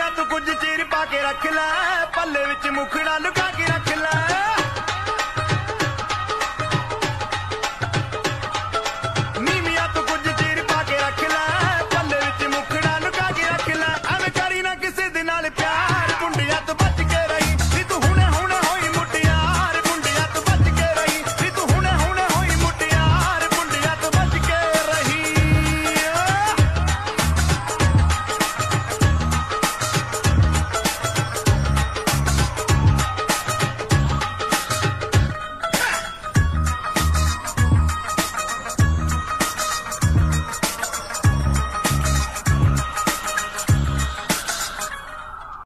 ਤੂੰ ਕੁਝ ਚੀਰ ਪਾ ਕੇ ਰੱਖ ਲੈ ਪੱਲੇ ਵਿੱਚ ਮੁਖੜਾ ਲੁਕਾ